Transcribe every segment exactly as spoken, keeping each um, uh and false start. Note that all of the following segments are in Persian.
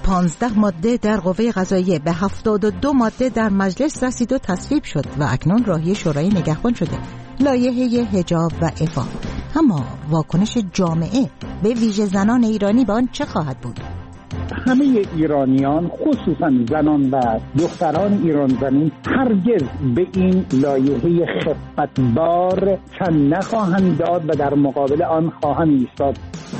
پانزده ماده در قوه قضاییه به هفتاد و دو ماده در مجلس رسید و تصویب شد و اکنون راهی شورای نگهبان شده. لایحه حجاب و عفاف. اما واکنش جامعه به ویژه زنان ایرانی به آن چه خواهد بود؟ همه ایرانیان خصوصا زنان و دختران ایران زمین هرگز به این لایحه خفتبار تن نخواهند داد و در مقابل آن خواهند ایستاد.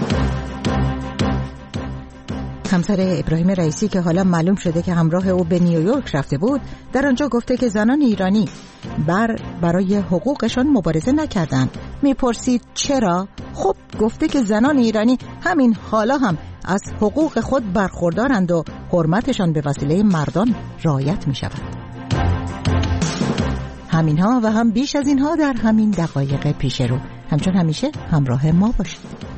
همسر ابراهیم رئیسی که حالا معلوم شده که همراه او به نیویورک رفته بود، در آنجا گفته که زنان ایرانی بر برای حقوقشان مبارزه نکردند. میپرسید چرا؟ خب گفته که زنان ایرانی همین حالا هم از حقوق خود برخوردارند و حرمتشان به وسیله مردان رعایت می شود. همینها و هم بیش از اینها در همین دقایق پیش رو. همچون همیشه همراه ما باشید.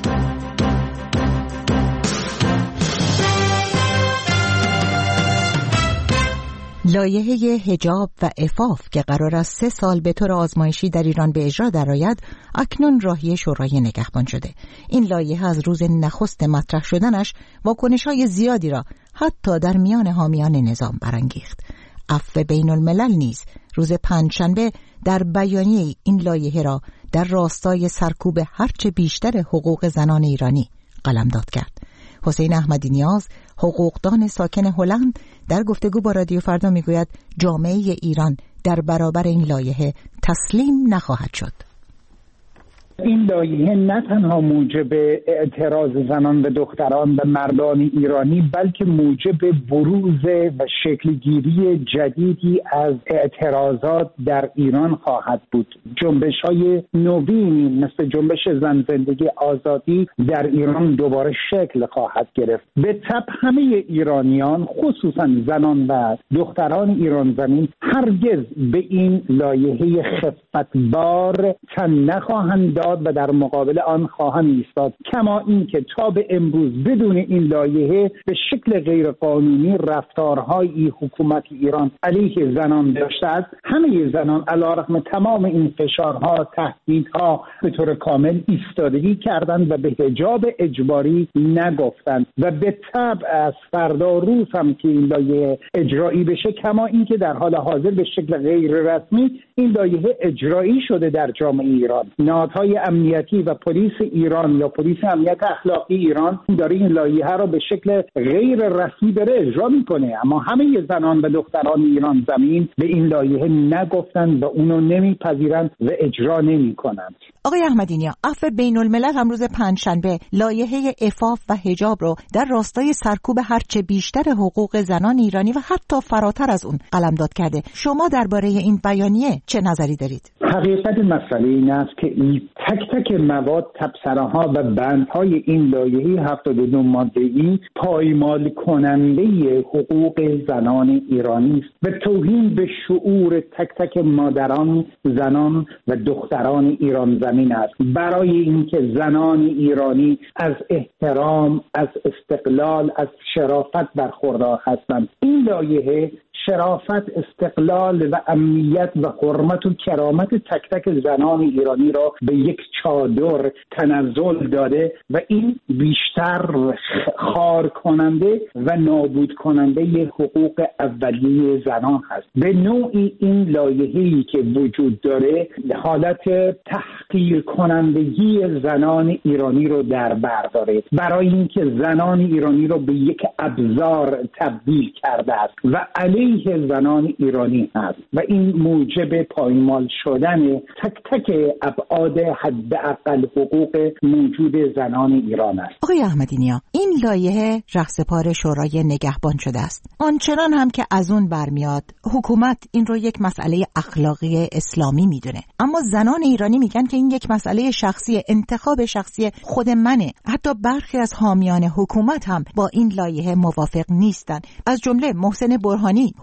لایحه حجاب و عفاف که قرار است سه سال به طور آزمایشی در ایران به اجرا درآید، اکنون راهی شورای نگهبان شده. این لایحه از روز نخست مطرح شدنش واکنش‌های زیادی را حتی در میان حامیان نظام برانگیخت. عفو بین الملل نیز روز پنجشنبه در بیانیه این لایحه را در راستای سرکوب هرچه بیشتر حقوق زنان ایرانی قلمداد کرد. حسین احمدی نیاز، حقوقدان ساکن هلند، در گفتگو با رادیو فردا میگوید جامعه ایران در برابر این لایحه تسلیم نخواهد شد. این لایحه نه تنها موجب اعتراض زنان و دختران و مردان ایرانی، بلکه موجب بروز و شکلگیری جدیدی از اعتراضات در ایران خواهد بود. جنبش‌های نوینی مثل جنبش زن زندگی آزادی در ایران دوباره شکل خواهد گرفت. به تبع همه ایرانیان خصوصا زنان و دختران ایران زمین هرگز به این لایحه خفتبار تن نخواهند و در مقابل آن خواهند ایستاد. کما اینکه تا به امروز بدون این لایحه به شکل غیرقانونی رفتارهای حکومت ایران علیه زنان داشته است، همه زنان علیرغم تمام این فشارها، تهدیدها به طور کامل ایستادگی کردند و به حجاب اجباری نگفتند و به طبع از فردا روز هم که این لایحه اجرایی بشه، کما اینکه در حال حاضر به شکل غیر رسمی این لایحه اجرایی شده در جامعه ایران. نهادهای امنیتی و پلیس ایران یا پلیس امنیت اخلاقی ایران داره این لایحه را به شکل غیر رسمی داره اجرا میکنه، اما همه زنان و دختران ایران زمین به این لایحه نگفتند و اونو نمیپذیرند و اجرا نمیکنند. آقای احمدی نیا، عفو بین الملل هم روز پنجشنبه لایحه عفاف و حجاب رو در راستای سرکوب هرچه بیشتر حقوق زنان ایرانی و حتی فراتر از اون قلمداد کرده. شما درباره این بیانیه چه نظری دارید؟ حقیقت مسئله این است که تک تک مواد، تبصره‌ها و بندهای این لایحه هفتاد و دو ماده‌ای پایمال کننده حقوق زنان ایرانی است و توهین به شعور تک تک مادران، زنان و دختران ایران زمین است. برای اینکه زنان ایرانی از احترام، از استقلال، از شرافت برخوردار هستند، این لایحه شرافت، استقلال و امنیت و حرمت و کرامت تک تک زنان ایرانی را به یک چادر تنزل داده و این بیشتر خار کننده و نابود کننده حقوق اولیه زنان هست. به نوعی این لایحه‌ای که وجود داره حالت تحقیر کنندگی زنان ایرانی رو در بر داره، برای اینکه زنان ایرانی رو به یک ابزار تبدیل کرده است و علیه زنان ایرانی هست و این موجب پایمال شدن تک تک ابعاد حداقل حقوق موجود زنان ایران است. آقای احمدی نیا، این لایحه رهسپار شورای نگهبان شده است. آنچنان هم که از اون برمیاد حکومت این رو یک مسئله اخلاقی اسلامی میدونه، اما زنان ایرانی میگن که این یک مسئله شخصی، انتخاب شخصی خود منه. حتی برخی از حامیان حکومت هم با این لایحه موافق نیستن، از جمله محسن برهانی،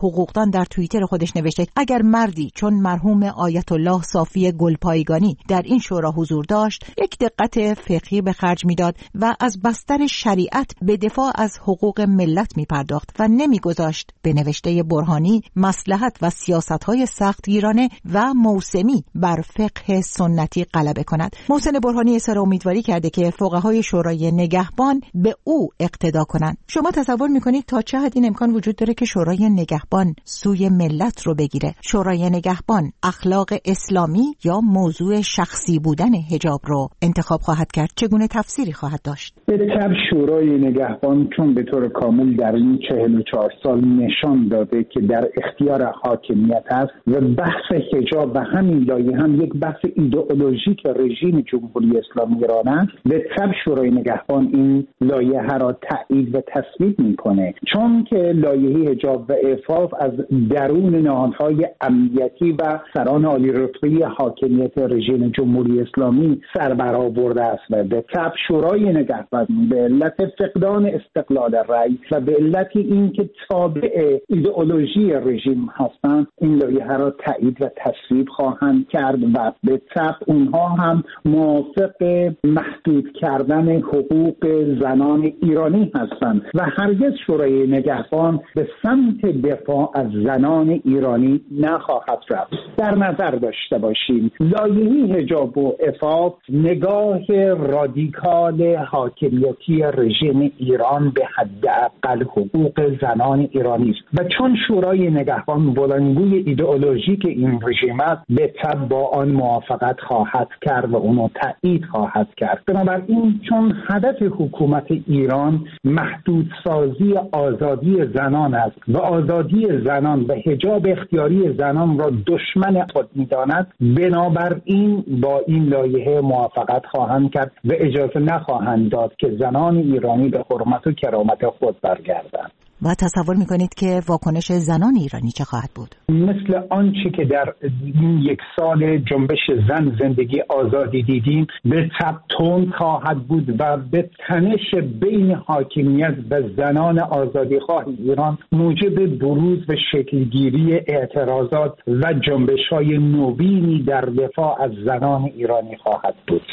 حقوقدان در توییتر خودش نوشته اگر مردی چون مرحوم آیت الله صافی گلپایگانی در این شورا حضور داشت، یک دقت فقهی به خرج میداد و از بستر شریعت به دفاع از حقوق ملت می پرداخت و نمی گذاشت به نوشته برهانی مصلحت و سیاست‌های سختگیرانه و موسمی بر فقه سنتی غلبه کند. محسن برهانی اظهار امیدواری کرده که فقهای شورای نگهبان به او اقتدا کنند. شما تصور می‌کنید تا چه حد این امکان وجود داره که شورای نگهبان سوی ملت رو بگیره؟ شورای نگهبان اخلاق اسلامی یا موضوع شخصی بودن حجاب رو انتخاب خواهد کرد؟ چگونه تفسیری خواهد داشت؟ به طب شورای نگهبان چون به طور کامل در این چهل و چهار سال نشان داده که در اختیار حاکمیت است و بحث حجاب و همین لایحه هم یک بحث ایدئولوژیک رژیم جمهوری اسلامی ایران است، به طب شورای نگهبان این لایحه را تایید و تصویب میکنه، چون که لایحه حجاب و عفاف از درون نهادهای امنیتی و سران عالی رتبه حاکمیت رژیم جمهوری اسلامی سر برآورده است و به طب شورای نگهبان به علت فقدان استقلال رأی و به علت اینکه تابع ایدئولوژی رژیم هستند این لایحه را تایید و تصویب خواهند کرد و به طب اونها هم موافق محدود کردن حقوق زنان ایرانی هستند و هرگز شورای نگهبان به سمت دفاع از زنان ایرانی نخواهد رفت. در نظر داشته باشیم لایحه حجاب و عفاف نگاه رادیکال حاکمیتی رژیم ایران به حداقل حقوق زنان ایرانی است و چون شورای نگهبان بلندگوی ایدئولوژیک این رژیم است به طب با آن موافقت خواهد کرد و اونو تایید خواهد کرد. بنابراین چون هدف حکومت ایران محدودسازی آزادی زنان است و آزادی زنان و حجاب اختیاری زنان را دشمن خود می‌داند، بنابراین با این لایحه موافقت خواهند کرد و اجازه نخواهند داد که زنان ایرانی به حرمت و کرامت خود برگردند. و تصور میکنید که واکنش زنان ایرانی چه خواهد بود؟ مثل آنچه که در این یک سال جنبش زن زندگی آزادی دیدیم به تب تند خواهد بود و به تنش بین حاکمیت و زنان آزادیخواه ایران موجب بروز و شکلگیری اعتراضات و جنبش‌های نوینی در دفاع از زنان ایرانی خواهد بود.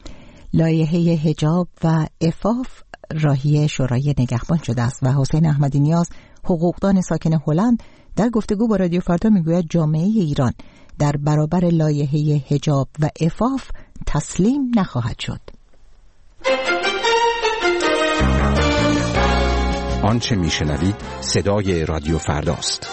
لایحه حجاب و عفاف راهی شورای نگهبان شده است و حسین احمدی نیاز حقوقدان ساکن هلند در گفتگو با رادیو فردا میگوید جامعه ایران در برابر لایحه حجاب و عفاف تسلیم نخواهد شد. آنچه میشنوید صدای رادیو فرداست.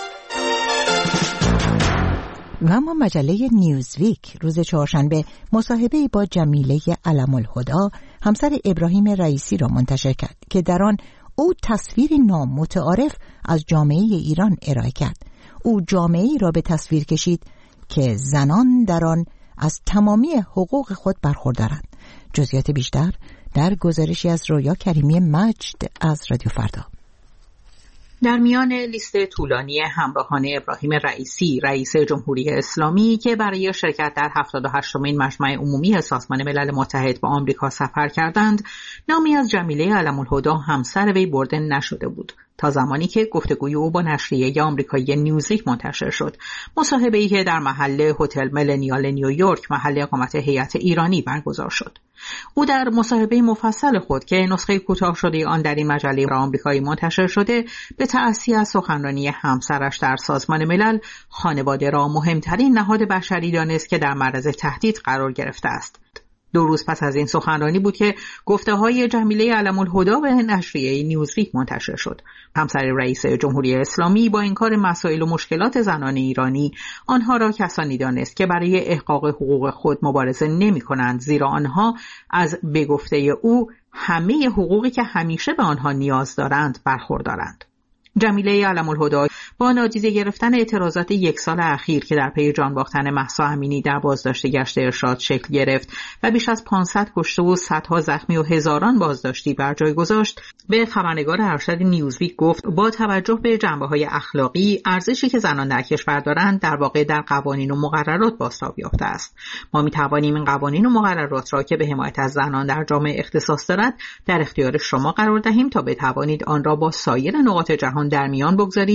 و اما مجله نیوزویک روز چهارشنبه مصاحبه‌ای با جمیله علم الهدی همسر ابراهیم رئیسی را منتشر کرد که در آن او تصویری نامتعارف از جامعه ایران ارائه کرد. او جامعه‌ای را به تصویر کشید که زنان در آن از تمامی حقوق خود برخوردارند. جزئیات بیشتر در گزارشی از رویا کریمی مجد از رادیو فردا. در میان لیست طولانی همراهان ابراهیم رئیسی رئیس جمهوری اسلامی که برای شرکت در هفتاد و هشتمین مجمع عمومی سازمان ملل متحد به آمریکا سفر کردند، نامی از جمیله علم الهدی همسر وی برده نشده بود تا زمانی که گفتگوی او با نشریه آمریکایی نیوزویک منتشر شد. مصاحبه‌ای که در محل هتل ملنیال نیویورک محل اقامت هیئت ایرانی برگزار شد. او در مصاحبه مفصل خود که نسخه کوتاه شده آن در این مجله آمریکایی منتشر شده، به تأسی از سخنرانی همسرش در سازمان ملل، خانواده را مهمترین نهاد بشری دانست که در معرض تهدید قرار گرفته است. دو روز پس از این سخنرانی بود که گفته‌های جمیله علم الهدی به نشریه نیوزویک منتشر شد. همسر رئیس جمهوری اسلامی با انکار مسائل و مشکلات زنان ایرانی آنها را کسانی دانست که برای احقاق حقوق خود مبارزه نمی‌کنند، زیرا آنها از به گفته او همه حقوقی که همیشه به آنها نیاز دارند برخوردارند. جمیله علم الهدی با نادیده گرفتن اعتراضات یک سال اخیر که در پی جان باختن مهسا امینی در بازداشت گشت ارشاد شکل گرفت و بیش از پانصد کشته و صدها زخمی و هزاران بازداشتی بر جای گذاشت، به خبرنگار ارشد نیوزویک گفت با توجه به جنبه‌های اخلاقی، ارزشی که زنان در کشور دارند در واقع در قوانین و مقررات بازتاب یافته است. ما می‌توانیم این قوانین و مقررات را که به حمایت از زنان در جامعه اختصاص دارد در اختیار شما قرار دهیم تا بتوانید آن را با سایر نقاط جهان در میان بگذارید تا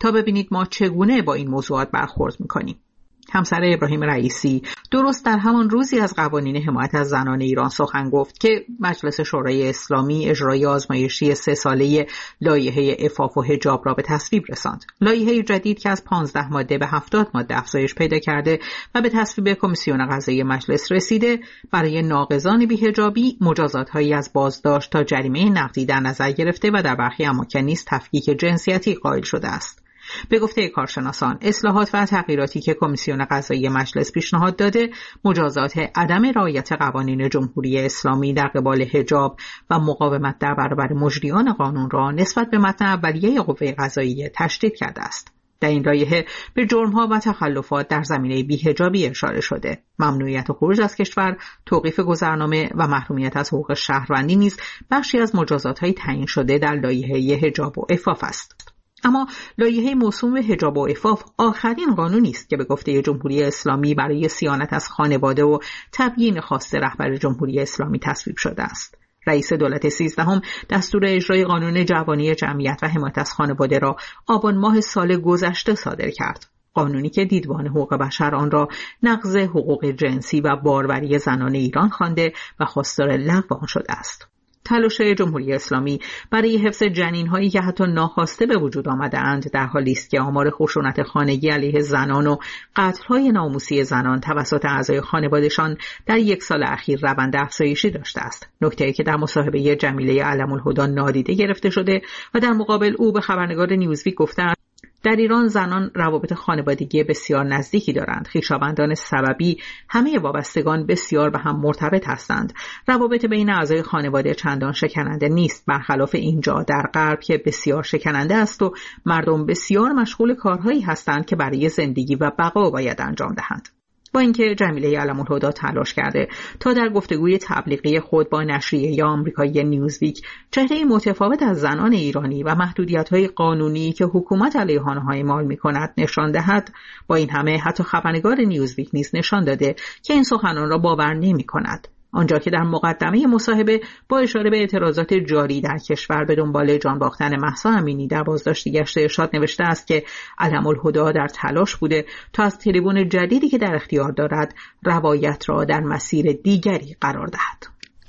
تا ببینید ما چگونه با این موضوعات برخورد میکنیم. همسر ابراهیم رئیسی درست در همان روزی از قوانین حمایت از زنان ایران سخن گفت که مجلس شورای اسلامی اجرای آزمایشی سه ساله لایحه عفاف و حجاب را به تصویب رساند. لایحه جدید که از پانزده ماده به هفتاد ماده افزایش پیدا کرده و به تصویب کمیسیون قضایی مجلس رسیده، برای ناقضان بی‌حجابی مجازات‌هایی از بازداشت تا جریمه نقدی در نظر گرفته و در برخی اماکن نیز تفکیک جنسیتی قائل شده است. به گفته کارشناسان، اصلاحات و تغییراتی که کمیسیون قضایی مجلس پیشنهاد داده، مجازات عدم رعایت قوانین جمهوری اسلامی در قبال حجاب و مقاومت در برابر مجریان قانون را نسبت به متن اولیه قوه قضاییه تشدید کرده است. در این لایحه به جرم‌ها و تخلفات در زمینه بی‌حجابی اشاره شده. ممنوعیت خروج از کشور، توقیف گذرنامه و محرومیت از حقوق شهروندی نیز بخشی از مجازات‌های تعیین شده در لایحه حجاب و عفاف است. اما لایحه موسوم به حجاب و عفاف آخرین قانونی است که به گفته جمهوری اسلامی برای صیانت از خانواده و تبیین خواست رهبر جمهوری اسلامی تصویب شده است. رئیس دولت سیزدهم دستور اجرای قانون جوانی جمعیت و حمایت از خانواده را آبان ماه سال گذشته صادر کرد. قانونی که دیدبان حقوق بشر آن را نقض حقوق جنسی و باروری زنان ایران خوانده و خواستار لغو آن شده است. تلاش جمهوری اسلامی برای حفظ جنین‌هایی که حتی ناخواسته به وجود آمده‌اند در حالی است که آمار خشونت خانگی علیه زنان و قتل‌های ناموسی زنان توسط اعضای خانواده‌شان در یک سال اخیر روند افزایشی داشته است. نکته‌ای که در مصاحبه جمیله علم‌الهدی نادیده گرفته شده و در مقابل او به خبرنگار نیوزویک گفته است در ایران زنان روابط خانوادگی بسیار نزدیکی دارند. خویشاوندان سببی همه وابستگان بسیار به هم مرتبط هستند. روابط بین اعضای خانواده چندان شکننده نیست، برخلاف اینجا در غرب که بسیار شکننده است و مردم بسیار مشغول کارهایی هستند که برای زندگی و بقا باید انجام دهند. با اینکه جمیله علم‌الهدی تلاش کرده تا در گفتگوی تبلیغی خود با نشریه آمریکایی نیوزویک چهره متفاوت از زنان ایرانی و محدودیت‌های قانونی که حکومت علیه آنها اعمال می‌کند نشان دهد، با این همه حتی خبرنگار نیوزویک نیز نشان داده که این سخنان را باور نمی‌کند. آنجا که در مقدمه مصاحبه با اشاره به اعتراضات جاری در کشور به دنبال جان باختن مهسا امینی در بازداشت گشت ارشاد نوشته است که علم‌الهدی در تلاش بوده تا از تریبون جدیدی که در اختیار دارد روایت را در مسیر دیگری قرار دهد.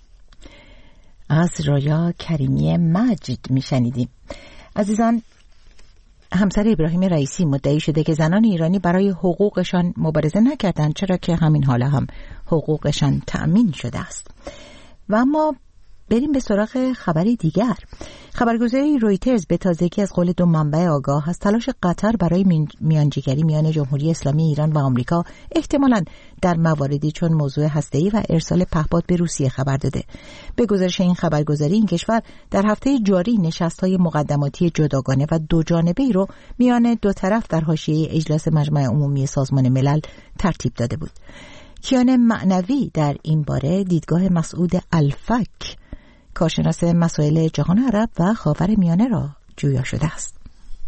از رایا کریمی مجد میشنیدیم. عزیزان، همسر ابراهیم رئیسی مدعی شده که زنان ایرانی برای حقوقشان مبارزه نکردند، چرا که همین حالا هم حقوقشان تأمین شده است. و اما بریم به سراغ خبری دیگر. خبرگزاری رویترز به تازگی از قول دو منبع آگاه از تلاش قطر برای میانجیگری میان جمهوری اسلامی ایران و آمریکا احتمالاً در مواردی چون موضوع هسته‌ای و ارسال پهپاد به روسیه خبر داده. به گزارش این خبرگزاری این کشور در هفته جاری نشست‌های مقدماتی جداگانه و دو جانبه‌ای رو میان دو طرف در حاشیه اجلاس مجمع عمومی سازمان ملل ترتیب داده بود. کیان معنوی در این باره دیدگاه مسعود الفک، کارشناس مسائل جهان عرب و خاورمیانه را جویا شده است.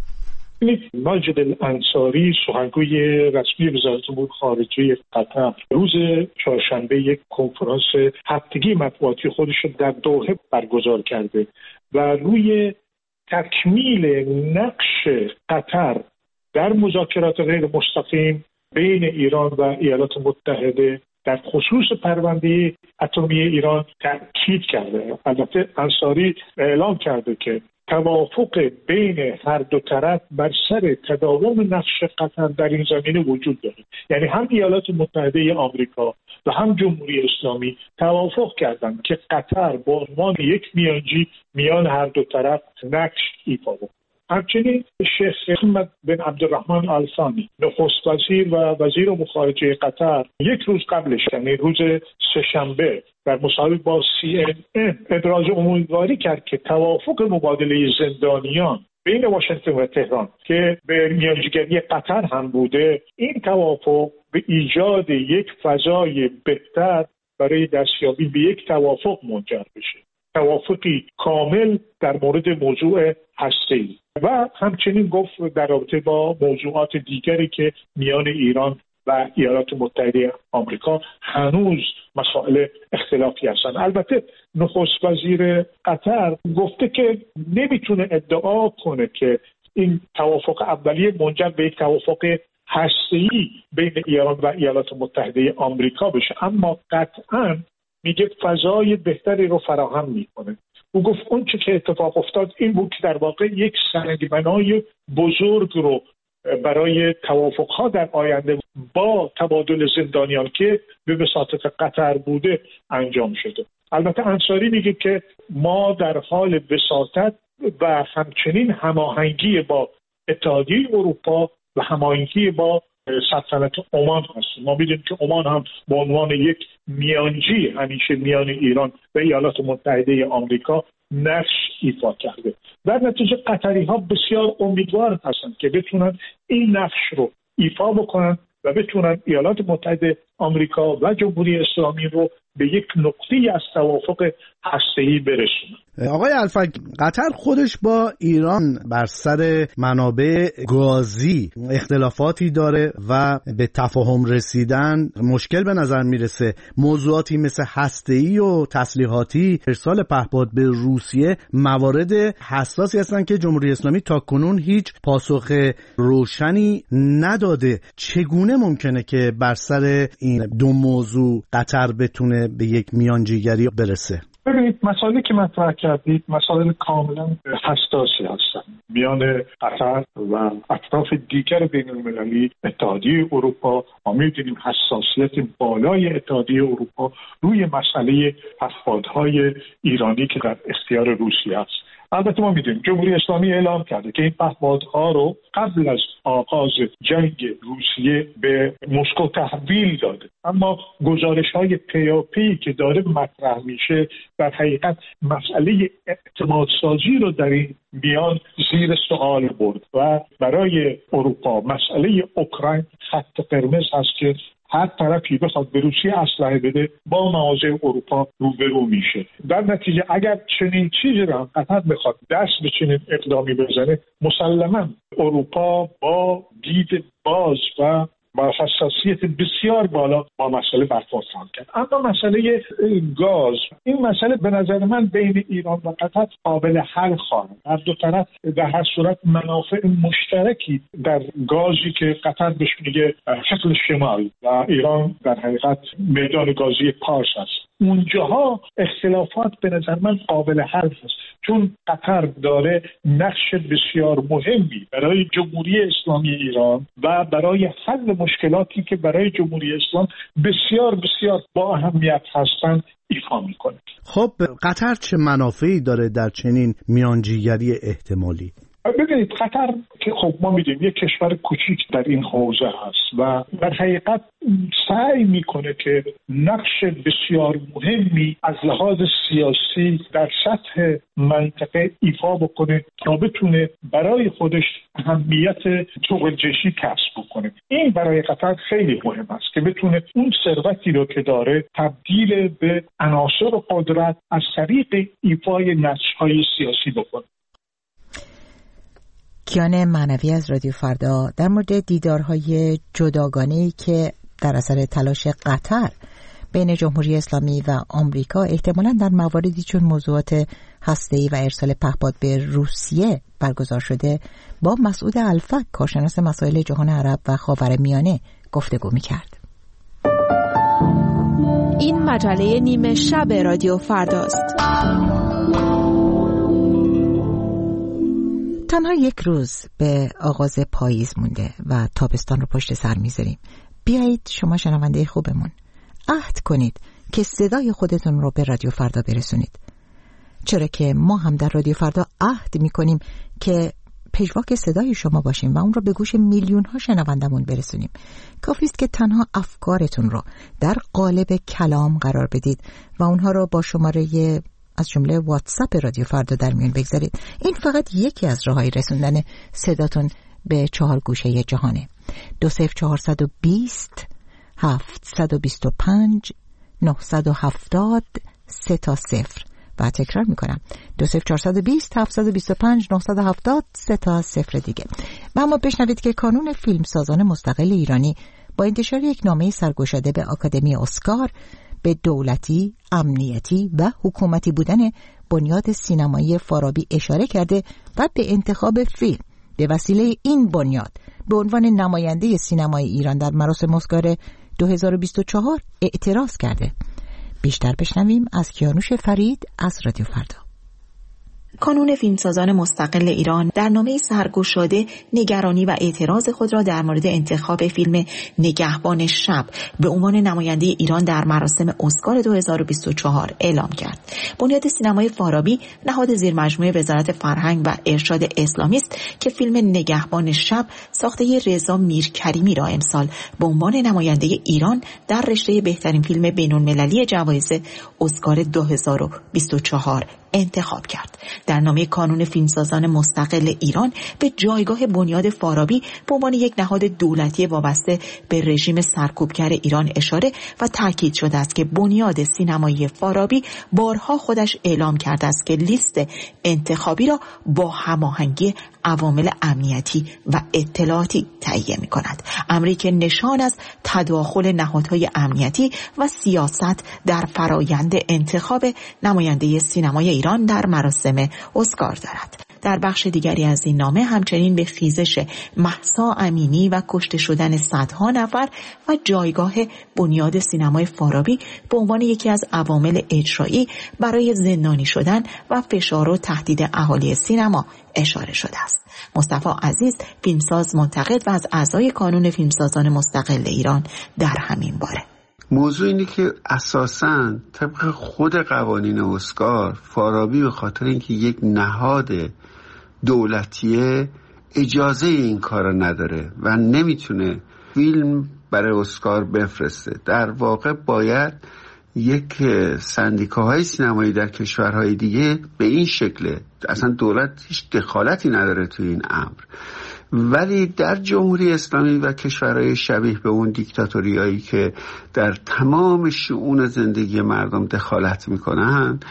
ماجد الانصاری، سخنگوی رسمی وزارت امور خارجه قطر، روز چهارشنبه یک کنفرانس هفتگی مطبوعاتی خودش را در دوحه برگزار کرده و روی تکمیل نقش قطر در مذاکرات غیر مستقیم بین ایران و ایالات متحده در خصوص پرونده اتمی ایران تأکید کرده. البته انصاری اعلام کرده که توافق بین هر دو طرف بر سر تداوم نقش قطر در این زمینه وجود داره. یعنی هم ایالات متحده آمریکا و هم جمهوری اسلامی توافق کردند که قطر به عنوان یک میانجی میان هر دو طرف نقش ایفا کنه. همچنین شیخ محمد بن عبدالرحمن آل ثانی، نخست وزیر و وزیر امور خارجه قطر، یک روز قبلش یعنی روز سه‌شنبه در مصاحبه با سی ان ان ابراز امیدواری کرد که توافق مبادله زندانیان بین واشنگتن و تهران که به میانجیگری قطر هم بوده، این توافق به ایجاد یک فضای بهتر برای دستیابی به یک توافق منجر بشه، توافقی کامل در مورد موضوع هسته‌ای. و همچنین گفت در رابطه با موضوعات دیگری که میان ایران و ایالات متحده آمریکا هنوز مسائل اختلافی هستند. البته نخست وزیر قطر گفته که نمیتونه ادعا کنه که این توافق اولیه منجر به یک توافق هسته‌ای بین ایران و ایالات متحده آمریکا بشه، اما قطعاً میگه فضای بهتری رو فراهم میکنه. او گفت اون چه که اتفاق افتاد این بود که در واقع یک سنگ‌بنای بزرگ رو برای توافق‌ها در آینده با تبادل زندانیان که به وساطت قطر بوده انجام شده. البته انصاری میگه که ما در حال وساطت و همچنین هماهنگی با اتحادیه اروپا و هماهنگی با سلطنت عمان هستیم. ما می‌دونیم که عمان هم به عنوان یک میانجی همیشه میان ایران و ایالات متحده آمریکا نقش ایفا کرده. در نتیجه قطری‌ها بسیار امیدوار هستند که بتونن این نقش رو ایفا بکنن و بتونن ایالات متحده آمریکا و جمهوری اسلامی رو به یک نقطه‌ای از توافق هسته‌ای برسونن. آقای الفک، قطر خودش با ایران بر سر منابع گازی اختلافاتی داره و به تفاهم رسیدن مشکل به نظر میرسه. موضوعاتی مثل هسته‌ای و تسلیحاتی، ارسال پهپاد به روسیه موارد حساسی هستن که جمهوری اسلامی تاکنون هیچ پاسخ روشنی نداده. چگونه ممکنه که بر سر این دو موضوع قطر بتونه به یک میانجیگری برسه؟ ببینید، مسائلی که مطرح کردید مسائل کاملا حساسی هستند میان قطر و اطراف دیگر بین المللی اتحادیه اروپا. ما می‌دونیم حساسیت بالای اتحادیه اروپا روی مسئله پهپادهای ایرانی که در اختیار روسیه است. البته ما می‌دونیم جمهوری اسلامی اعلام کرده که این پهپادها رو قبل از آغاز جنگ روسیه به مسکو تحویل داده، اما گزارش‌های پیاپی که داره مطرح میشه در حقیقت مسئله اعتمادسازی رو در این میان زیر سوال برد و برای اروپا مسئله اوکراین خط قرمز هست که هر طرفی بخواد به روسیه اسلحه بده با مواضع اروپا روبرو میشه. در نتیجه اگر چنین چیزی را قطر بخواد دست به چنین اقدامی بزنه، مسلماً اروپا با دید باز و با حساسیت بسیار بالا با مسئله برخورد خواهد کرد. اما مسئله گاز، این مسئله به نظر من بین ایران و قطر قابل حل خواهد. هر دو طرف در هر صورت منافع مشترکی در گازی که قطر بهش میگه شکل شمال و ایران در حقیقت میدان گازی پارس است، اونجاها اختلافات به نظر من قابل حل است، چون قطر داره نقش بسیار مهمی برای جمهوری اسلامی ایران و برای حل مشکلاتی که برای جمهوری اسلام بسیار بسیار با اهمیت هستند ایفا میکنه. خب قطر چه منافعی داره در چنین میانجیگری احتمالی؟ ببینید، قطر که خب ما میدونیم یک کشور کوچیک در این حوزه هست و در حقیقت سعی میکنه که نقش بسیار مهمی از لحاظ سیاسی در سطح منطقه ایفا بکنه تا بتونه برای خودش اهمیت توغلجشی کسب بکنه. این برای قطر خیلی مهم است که بتونه اون ثروتی رو که داره تبدیل به عناصر قدرت از طریق ایفای نقش‌های سیاسی بکنه. کیان معنوی از رادیو فردا در مورد دیدارهای جداگانه‌ای که در اثر تلاش قطر بین جمهوری اسلامی و آمریکا احتمالاً در مواردی چون موضوعات هسته‌ای و ارسال پهپاد به روسیه برگزار شده با مسعود الفک، کارشناس مسائل جهان عرب و خاورمیانه گفتگو می‌کرد. این مجله نیمه شب رادیو فرداست. تنها یک روز به آغاز پاییز مونده و تابستان رو پشت سر میذاریم. بیایید شما شنونده خوبمون عهد کنید که صدای خودتون رو به رادیو فردا برسونید، چرا که ما هم در رادیو فردا عهد میکنیم که پژواک صدای شما باشیم و اون رو به گوش میلیون ها شنوندمون برسونیم. کافی است که تنها افکارتون رو در قالب کلام قرار بدید و اونها رو با شماره از جمله واتساپ رادیو فردا در میون بگذارید. این فقط یکی از راههای رسوندن صداتون به چهار گوشه جهانه. دو صفر چهارصد و بیست هفتصد و بیست و پنج نهصد و هفتاد سه تا صفر و تکرار میکنم دو صفر چهارصد و بیست هفتصد و بیست و پنج نهصد و هفتاد سه تا صفر دیگه. و اما بشنوید که کانون فیلمسازان مستقل ایرانی با انتشار یک نامه سرگشاده به آکادمی اسکار به دولتی، امنیتی و حکومتی بودن بنیاد سینمایی فارابی اشاره کرده و به انتخاب فیلم به وسیله این بنیاد به عنوان نماینده سینمای ایران در مراسم اسکار دو هزار و بیست و چهار اعتراض کرده. بیشتر بشنویم از کیانوش فرید از رادیو فردا. کانون فیلمسازان مستقل ایران در نامه سرگشاده نگرانی و اعتراض خود را در مورد انتخاب فیلم نگهبان شب به عنوان نماینده ایران در مراسم اسکار دو هزار و بیست و چهار اعلام کرد. بنیاد سینمای فارابی نهاد زیرمجموعه وزارت فرهنگ و ارشاد اسلامی است که فیلم نگهبان شب ساخته رضا میرکریمی را امسال به عنوان نماینده ایران در رشته بهترین فیلم بین‌المللی جوایز اسکار دو هزار و بیست و چهار انتخاب کرد. در نامه کانون فیلمسازان مستقل ایران به جایگاه بنیاد فارابی به عنوان یک نهاد دولتی وابسته به رژیم سرکوبگر ایران اشاره و تاکید شده است که بنیاد سینمایی فارابی بارها خودش اعلام کرده است که لیست انتخابی را با هماهنگی عوامل امنیتی و اطلاعاتی تهیه می کند. امری که نشان از تداخل نهادهای امنیتی و سیاست در فرایند انتخاب نماینده سینمای ایران در مراسم اسکار دارد. در بخش دیگری از این نامه همچنین به خیزش مهسا امینی و کشته شدن صدها نفر و جایگاه بنیاد سینمای فارابی به عنوان یکی از عوامل اجرایی برای زندانی شدن و فشار و تهدید اهالی سینما اشاره شده است. مصطفی عزیز، فیلمساز منتقد و از اعضای کانون فیلمسازان مستقل ایران، در همین باره موضوع اینه که اساساً طبق خود قوانین اسکار فارابی به خاطر اینکه یک نهاد دولتیه اجازه این کار نداره و نمیتونه فیلم برای اسکار بفرسته. در واقع باید یک سندیکاهای سینمایی در کشورهای دیگه به این شکله، اصلا دولت هیچ دخالتی نداره توی این امر، ولی در جمهوری اسلامی و کشورهای شبیه به اون دیکتاتوریایی که در تمام شئون زندگی مردم دخالت میکنن،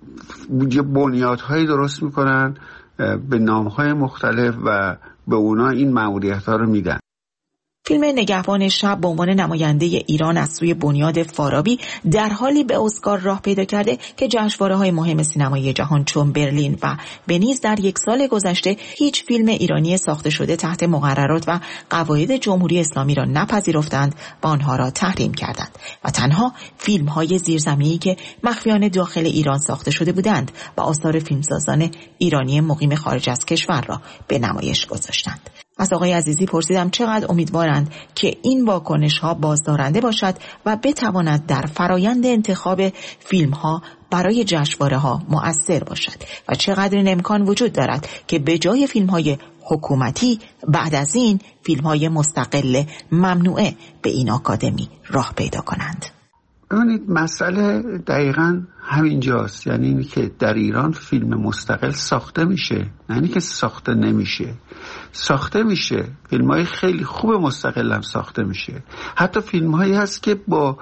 یه بنیادهایی درست میکنن به نامهای مختلف و به اونا این مأموریت‌ها رو میدن. فیلم نگهبان شب به عنوان نماینده ایران از سوی بنیاد فارابی در حالی به اسکار راه پیدا کرده که جشنواره‌های مهم سینمایی جهان چون برلین و ونیز در یک سال گذشته هیچ فیلم ایرانی ساخته شده تحت مقررات و قواعد جمهوری اسلامی را نپذیرفتند و آنها را تحریم کردند و تنها فیلم‌های زیرزمینی که مخفیانه داخل ایران ساخته شده بودند و آثار فیلمسازان ایرانی مقیم خارج از کشور را به نمایش گذاشتند. از آقای عزیزی پرسیدم چقدر امیدوارند که این واکنش ها بازدارنده باشد و بتواند در فرایند انتخاب فیلم ها برای جشنواره ها مؤثر باشد و چقدر این امکان وجود دارد که به جای فیلم های حکومتی بعد از این فیلم های مستقل ممنوعه به این آکادمی راه پیدا کنند. ببینید مسئله دقیقاً همینجاست، یعنی اینی که در ایران فیلم مستقل ساخته میشه، نه اینی که ساخته نمیشه. ساخته میشه، فیلم‌های خیلی خوب مستقل هم ساخته میشه. حتی فیلم‌هایی هست که با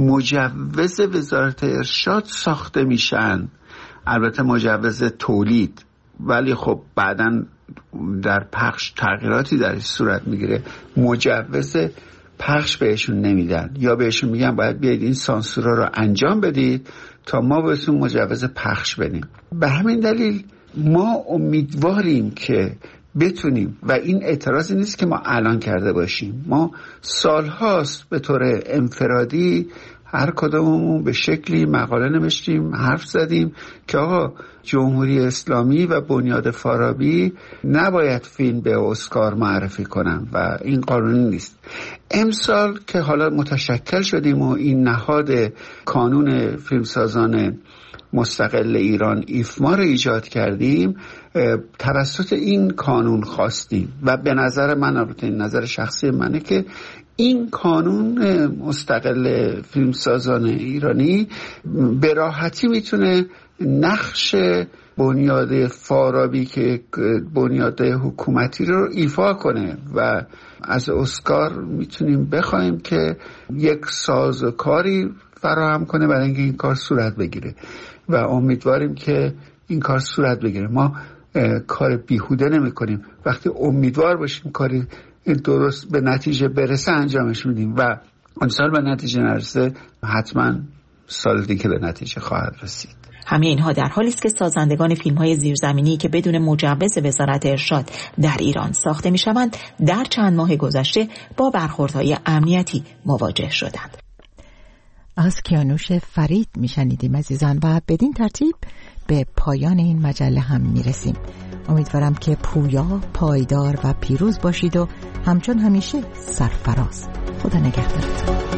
مجوز وزارت ارشاد ساخته میشن، البته مجوز تولید، ولی خب بعداً در پخش تغییراتی درش صورت میگیره، مجوز پخش بهشون نمیدن یا بهشون میگن باید بیاید این سانسورا رو انجام بدید تا ما بهتون مجوز پخش بدیم. به همین دلیل ما امیدواریم که بتونیم، و این اعتراضی نیست که ما الان کرده باشیم، ما سالهاست به طور انفرادی هر کدوممون به شکلی مقاله نوشتیم، حرف زدیم که آقا جمهوری اسلامی و بنیاد فارابی نباید فیلم به اسکار معرفی کنن و این قانونی نیست. امسال که حالا متشکل شدیم و این نهاد کانون فیلمسازان مستقل ایران ایفما رو ایجاد کردیم، توسط این کانون خواستیم و به نظر من، البته این نظر شخصی منه، که این کانون مستقل فیلمسازان ایرانی به راحتی میتونه نقش بنیاد فارابی که بنیاد حکومتی رو ایفا کنه و از اسکار میتونیم بخوایم که یک سازوکاری فراهم کنه برای اینکه این کار صورت بگیره و امیدواریم که این کار صورت بگیره. ما کار بیهوده نمی کنیم، وقتی امیدوار باشیم کاری درست به نتیجه برسه انجامش میدیم و امسال به نتیجه نرسه حتما سال دیگه به نتیجه خواهد رسید. همه اینها در حالی است که سازندگان فیلم‌های زیرزمینی که بدون مجوز وزارت ارشاد در ایران ساخته می‌شوند در چند ماه گذشته با برخوردهای امنیتی مواجه شدند. از کیانوش فرید میشنیدیم عزیزان و بدین ترتیب به پایان این مجله هم میرسیم. امیدوارم که پویا، پایدار و پیروز باشید و همچون همیشه سرفراز. خدا نگهدارتون.